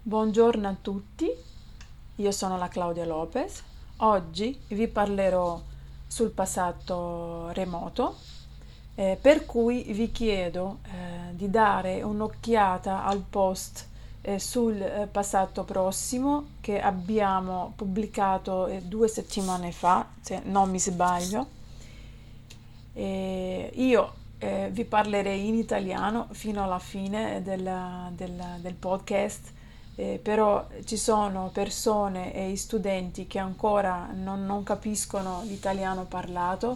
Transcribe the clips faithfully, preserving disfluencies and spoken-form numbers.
Buongiorno a tutti, io sono la Claudia Lopez. Oggi vi parlerò sul passato remoto, eh, per cui vi chiedo eh, di dare un'occhiata al post eh, sul eh, passato prossimo che abbiamo pubblicato eh, due settimane fa, se non mi sbaglio. E io eh, vi parlerei in italiano fino alla fine della- della- del podcast. Eh, però ci sono persone e studenti che ancora non, non capiscono l'italiano parlato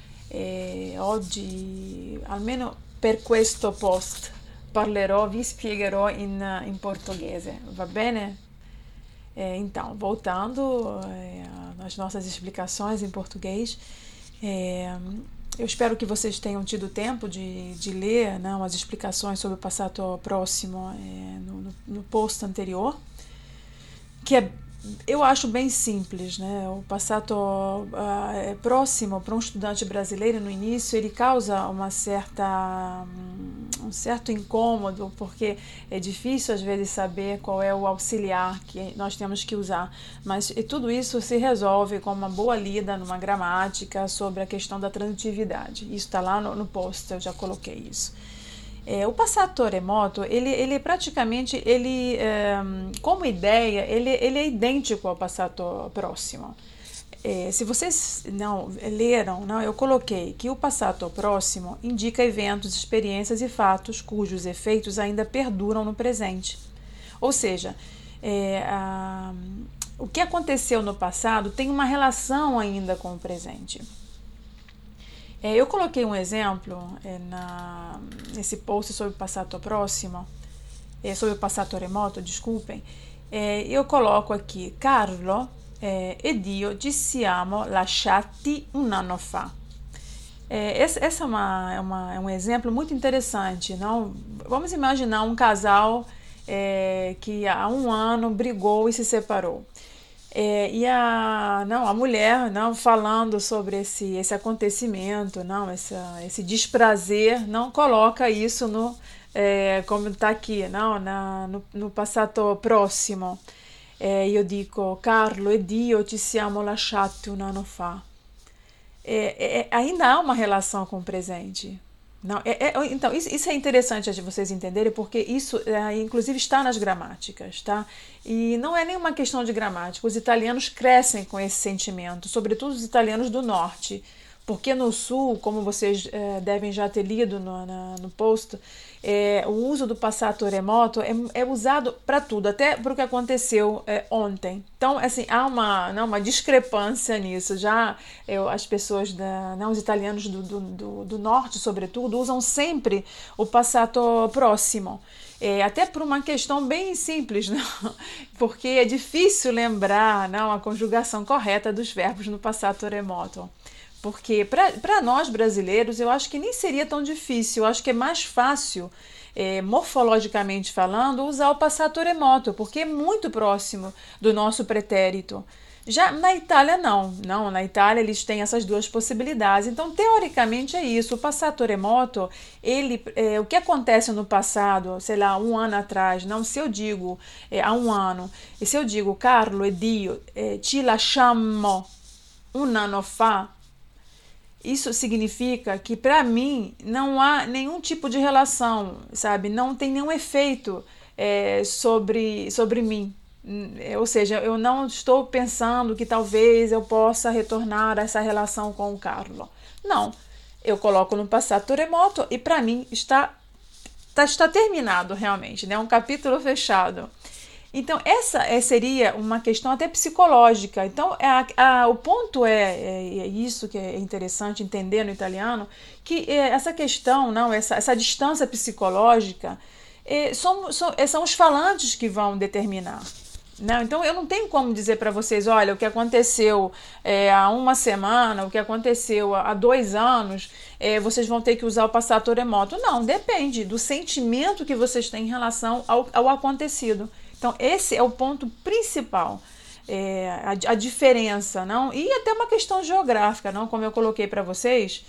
e oggi, almeno per questo post, parlerò, vi spiegherò in, in portoghese, va bene? É, então, voltando é, às nossas explicações em português, é, eu espero que vocês tenham tido tempo de, de ler, né, as explicações sobre o passado próximo é, no, no, no post anterior, que é, eu acho bem simples, né? O passado uh, é próximo para um estudante brasileiro no início, ele causa uma certa, um certo incômodo, porque é difícil às vezes saber qual é o auxiliar que nós temos que usar, mas e tudo isso se resolve com uma boa lida numa gramática sobre a questão da transitividade. Isso está lá no, no post, eu já coloquei isso. É, o passato remoto, ele, ele praticamente, ele, é, como ideia, ele, ele é idêntico ao passato próximo. É, se vocês não leram, não, eu coloquei que o passato próximo indica eventos, experiências e fatos cujos efeitos ainda perduram no presente. Ou seja, é, a, o que aconteceu no passado tem uma relação ainda com o presente. É, eu coloquei um exemplo é, na, nesse post sobre o passato próximo, é, sobre o passato remoto, desculpem. É, eu coloco aqui, Carlo é, ed io ci siamo lasciati un anno fa. É, essa essa é, uma, é, uma, é um exemplo muito interessante. Não? Vamos imaginar um casal é, que há um ano brigou e se separou. É, e a, não, a mulher não, falando sobre esse, esse acontecimento, não, essa, esse desprazer, não coloca isso no, é, como está aqui, não, na, no, no passato próximo. É, io dico, Carlo ed io ci siamo lasciati un anno fa. É, é, ainda há uma relação com o presente. Não, é, é, então, isso, isso é interessante de vocês entenderem, porque isso, é, inclusive, está nas gramáticas, tá? E não é nenhuma questão de gramática. Os italianos crescem com esse sentimento, sobretudo os italianos do norte, porque no sul, como vocês é, devem já ter lido no, na, no post, é, o uso do passato remoto é, é usado para tudo, até para o que aconteceu é, ontem. Então, assim, há uma, não, uma discrepância nisso. Já eu, as pessoas, da, não, os italianos do, do, do, do norte, sobretudo, usam sempre o passato próximo. É, até por uma questão bem simples, não? Porque é difícil lembrar não, a conjugação correta dos verbos no passato remoto. Porque para nós brasileiros eu acho que nem seria tão difícil, eu acho que é mais fácil, é, morfologicamente falando, usar o passato remoto, porque é muito próximo do nosso pretérito. Já na Itália não, não, na Itália eles têm essas duas possibilidades, então teoricamente é isso, o passato remoto, ele, é, o que acontece no passado, sei lá, um ano atrás, não, se eu digo é, há um ano, e se eu digo Carlo ed io é, ci lasciammo un anno fa, isso significa que para mim não há nenhum tipo de relação, sabe? Não tem nenhum efeito é, sobre, sobre mim. Ou seja, eu não estou pensando que talvez eu possa retornar a essa relação com o Carlo. Não, eu coloco no passato remoto e para mim está, está, está terminado realmente, né? Um capítulo fechado. Então, essa é, seria uma questão até psicológica. Então, a, a, o ponto é, é, é isso que é interessante entender no italiano, que é, essa questão, não, essa, essa distância psicológica, é, são, são, são os falantes que vão determinar. Não, então, eu não tenho como dizer para vocês, olha, o que aconteceu é, há uma semana, o que aconteceu há dois anos, é, vocês vão ter que usar o passato remoto. Não, depende do sentimento que vocês têm em relação ao, ao acontecido. Então, esse é o ponto principal, é, a, a diferença, não? E até uma questão geográfica, não? Como eu coloquei para vocês,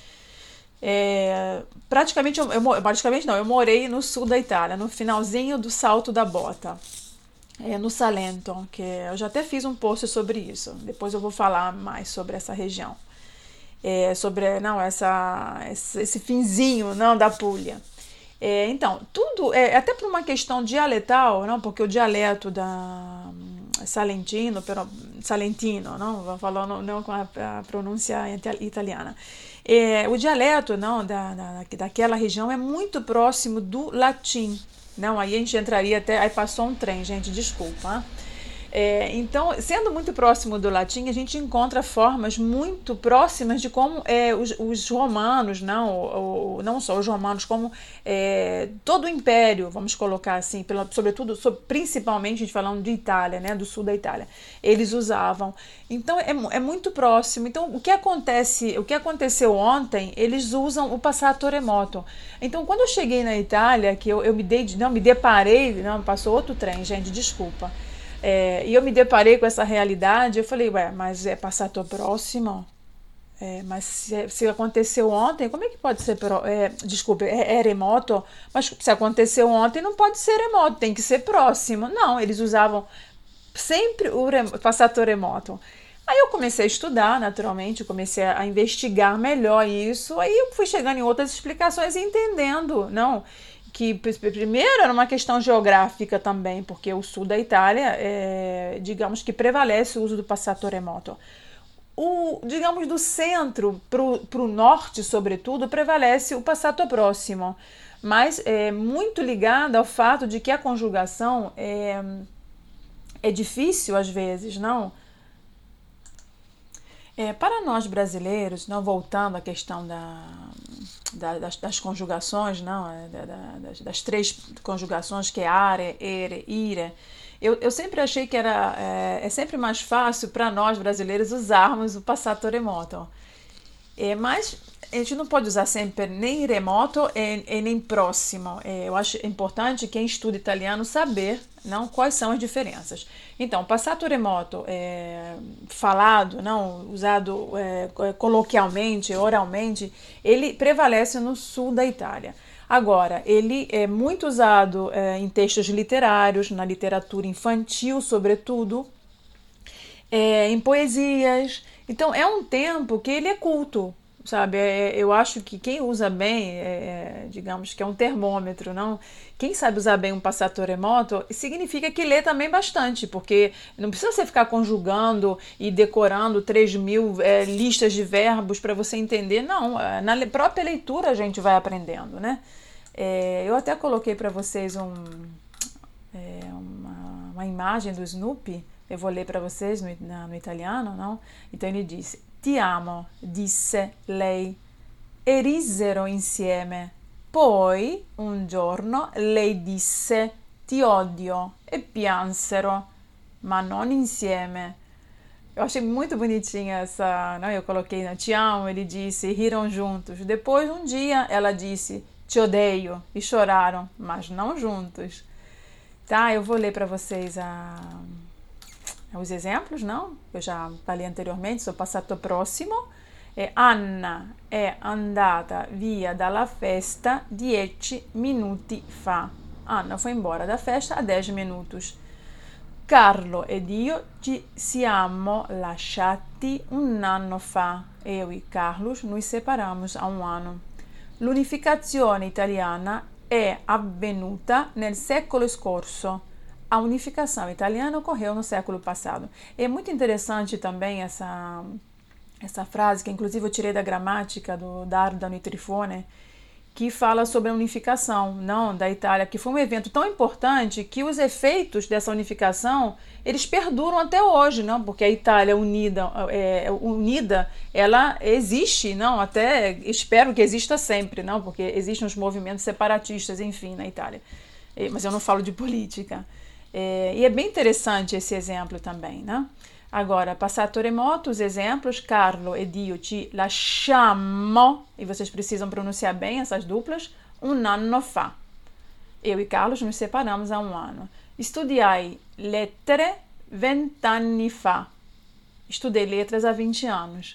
é, praticamente, eu, eu, praticamente não, eu morei no sul da Itália, no finalzinho do Salto da Bota. é, no Salento, que eu já até fiz um post sobre isso. Depois eu vou falar mais sobre essa região. É, sobre não essa esse finzinho não da Puglia. É, então tudo é até por uma questão dialetal, não, porque o dialeto da salentino, pero, salentino, não, vou falar não, não com a, a pronúncia italiana. É, o dialeto não da, da daquela região é muito próximo do latim. Não, aí a gente entraria até aí passou um trem, gente, desculpa. É, então, sendo muito próximo do latim, a gente encontra formas muito próximas de como é, os, os romanos, não, ou, não só os romanos, como é, todo o império, vamos colocar assim, pela, sobretudo, so, principalmente a gente falando de Itália, né, do sul da Itália, eles usavam. Então, é, é muito próximo. Então, o que acontece, o que aconteceu ontem, eles usam o passato remoto. Então, quando eu cheguei na Itália, que eu, eu me dei, não, me deparei, não, passou outro trem, gente, desculpa. É, e eu me deparei com essa realidade, eu falei, ué, mas é passato próximo? É, mas se, se aconteceu ontem, como é que pode ser, pro, é, desculpe, é, é remoto? Mas se aconteceu ontem, não pode ser remoto, tem que ser próximo. Não, eles usavam sempre o rem, passato remoto. Aí eu comecei a estudar, naturalmente, comecei a investigar melhor isso, aí eu fui chegando em outras explicações e entendendo, não... que primeiro era uma questão geográfica também, porque o sul da Itália, é, digamos que prevalece o uso do passato remoto. O, digamos, do centro para o norte, sobretudo, prevalece o passato próximo, mas é muito ligado ao fato de que a conjugação é, é difícil às vezes, não? É, para nós brasileiros, não, voltando à questão da, da, das, das conjugações, não, da, da, das, das três conjugações, que é are, ere, ire, eu, eu sempre achei que era, é, é sempre mais fácil para nós brasileiros usarmos o passato remoto. É, mas a gente não pode usar sempre nem remoto e, e nem próximo. É, eu acho importante quem estuda italiano saber, não, quais são as diferenças. Então, passato remoto é, falado, não, usado é, coloquialmente, oralmente, ele prevalece no sul da Itália. Agora, ele é muito usado é, em textos literários, na literatura infantil, sobretudo, é, em poesias. Então, é um tempo que ele é culto, sabe? É, eu acho que quem usa bem, é, digamos que é um termômetro, não? Quem sabe usar bem um passato remoto, significa que lê também bastante, porque não precisa você ficar conjugando e decorando três mil é, listas de verbos para você entender, não. Na própria leitura a gente vai aprendendo, né? É, eu até coloquei para vocês um, é, uma, uma imagem do Snoopy. Eu vou ler para vocês no, na, no italiano, não? Então ele disse: Ti amo, disse lei, e risero insieme. Poi, un giorno, lei disse: Ti odio, e piansero, ma non insieme. Eu achei muito bonitinha essa, não? Eu coloquei, não, Ti amo, ele disse, riram juntos. Depois, um dia, ela disse: Te odeio, e choraram, mas não juntos. Tá, eu vou ler para vocês a... os exemplos, não? Eu já falei anteriormente, sou passato próximo. E Anna è andata via dalla festa dieci minuti fa. Anna foi embora da festa há dez minutos. Carlo ed io ci siamo lasciati un anno fa. Eu e Carlos nos separamos há um ano. L'unificazione italiana è avvenuta nel secolo scorso. A unificação italiana ocorreu no século passado. É muito interessante também essa, essa frase, que inclusive eu tirei da gramática do Dardano e Trifone, que fala sobre a unificação, não, da Itália, que foi um evento tão importante que os efeitos dessa unificação, eles perduram até hoje, não? Porque a Itália unida, é, unida, ela existe, não? Até espero que exista sempre, não? Porque existem os movimentos separatistas, enfim, na Itália. É, mas eu não falo de política. É, e é bem interessante esse exemplo também, né? Agora, passato remoto, os exemplos, Carlo ed io ci lasciamo, e vocês precisam pronunciar bem essas duplas, un anno fa. Eu e Carlos nos separamos há um ano. Studiai lettere vent'anni fa. Estudei letras há vinte anos.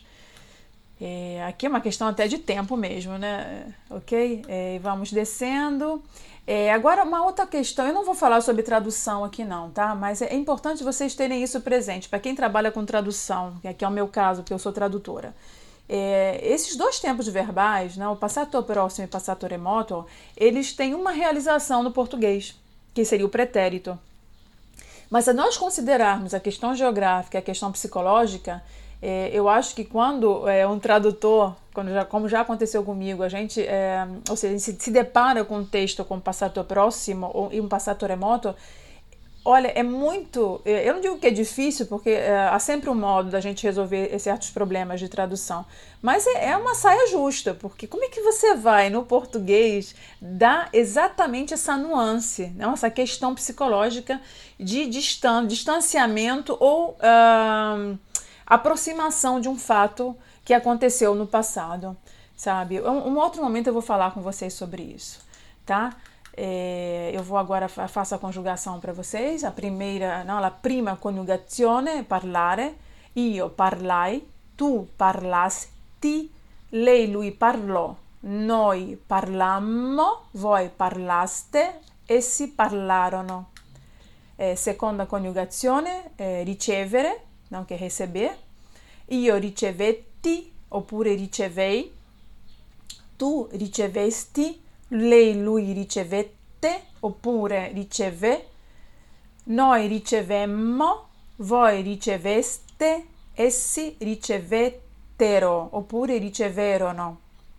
É, aqui é uma questão até de tempo mesmo, né? Ok? É, vamos descendo. É, agora, uma outra questão, eu não vou falar sobre tradução aqui não, tá? Mas é importante vocês terem isso presente. Para quem trabalha com tradução, que é o meu caso, que eu sou tradutora. É, esses dois tempos verbais, né, o passato próximo e o passato remoto, eles têm uma realização no português, que seria o pretérito. Mas se nós considerarmos a questão geográfica e a questão psicológica, é, eu acho que quando é, um tradutor, quando já, como já aconteceu comigo, a gente, é, ou seja, se, se depara com um texto com um passato próximo ou, e um passato remoto, olha, é muito... Eu não digo que é difícil, porque é, há sempre um modo da gente resolver certos problemas de tradução. Mas é, é uma saia justa, porque como é que você vai, no português, dar exatamente essa nuance, né? Essa questão psicológica de distan- distanciamento ou uh, aproximação de um fato que aconteceu no passado, sabe? Um, um outro momento eu vou falar com vocês sobre isso, tá? É, eu vou agora, faço a conjugação para vocês. A primeira, não, la prima coniugazione, parlare. Io parlai, tu parlasti, lei, lui parlò, noi parlammo, voi parlaste, essi parlarono. Eh, seconda coniugazione, eh, ricevere, nonché receber. Io ricevetti, oppure ricevei, tu ricevesti, lei, lui ricevette, oppure riceve, noi ricevemmo, voi riceveste, essi ricevettero, oppure riceverono.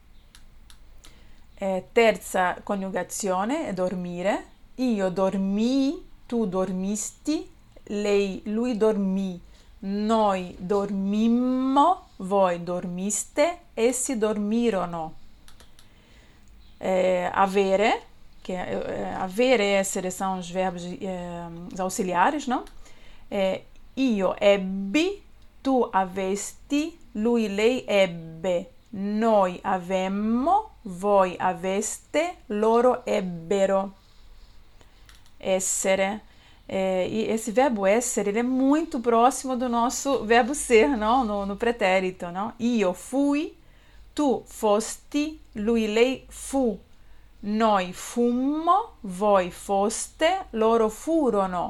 Eh, terza coniugazione è dormire. Io dormii, tu dormisti, lei, lui dormì, noi dormimmo, voi dormiste, essi dormirono. É, avere, que é, é, avere e essere são os verbos é, os auxiliares, não? É, io ebbi, tu avesti, lui, lei ebbe, noi avemmo, voi aveste, loro ebbero. Essere. É, e esse verbo essere ele é muito próximo do nosso verbo ser, não? No, no pretérito, não? Io fui, tu fosti, lui, lei fu, noi fummo, voi foste, loro furono.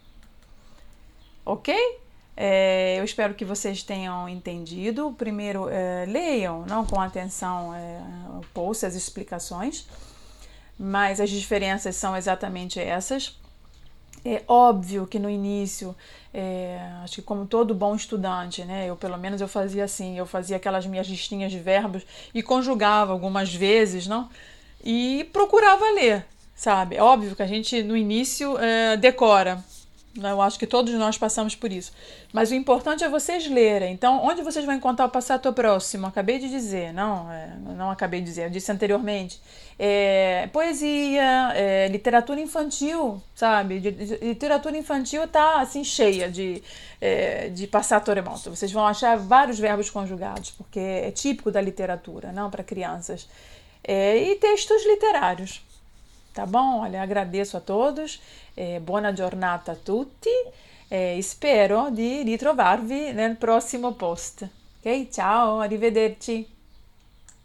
Ok? É, eu espero que vocês tenham entendido. Primeiro, é, leiam, não, com atenção é, o post, as explicações, mas as diferenças são exatamente essas. É óbvio que no início, é, acho que como todo bom estudante, né, eu pelo menos eu fazia assim, eu fazia aquelas minhas listinhas de verbos e conjugava algumas vezes, não? E procurava ler, sabe? É óbvio que a gente no início é, decora, né? Eu acho que todos nós passamos por isso. Mas o importante é vocês lerem. Então, onde vocês vão encontrar o passato próximo? Acabei de dizer, não, é, não acabei de dizer, eu disse anteriormente. É, poesia, é, literatura infantil, sabe? De, de, literatura infantil tá assim cheia de, é, de passato remoto. Vocês vão achar vários verbos conjugados, porque é típico da literatura, não para crianças. É, e textos literários. Tá bom? Olha, agradeço a todos, eh, buona giornata a tutti e spero di ritrovarvi nel prossimo post. Ok? Ciao, arrivederci!